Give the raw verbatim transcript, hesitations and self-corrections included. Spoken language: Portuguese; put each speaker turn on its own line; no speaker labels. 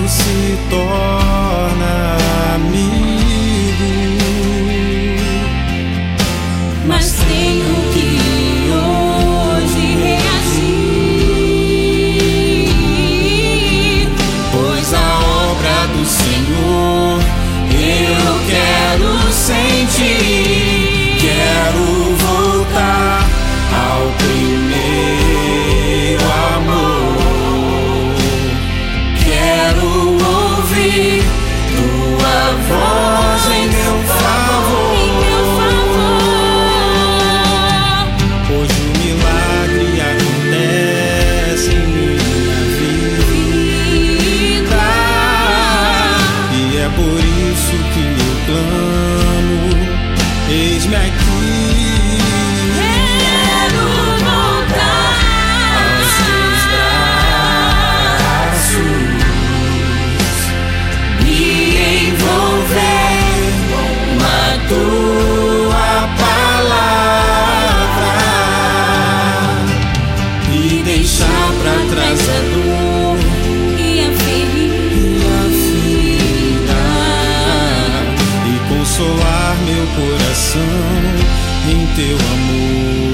se torna amigo,
mas tenho que hoje reagir, pois a obra do Senhor eu quero sentir.
quero voltar ao primeiro amor,
Quero ouvir tua voz em meu favor, em meu favor.
hoje o milagre acontece em minha vida, e é por isso que eu clamo, eis-me aqui.
Quero voltar
Aos teus braços,
me envolver com a
tua palavra, e deixar pra trás a dor
e a
e a
ferida,
ferida, e consolar meu coração em teu amor.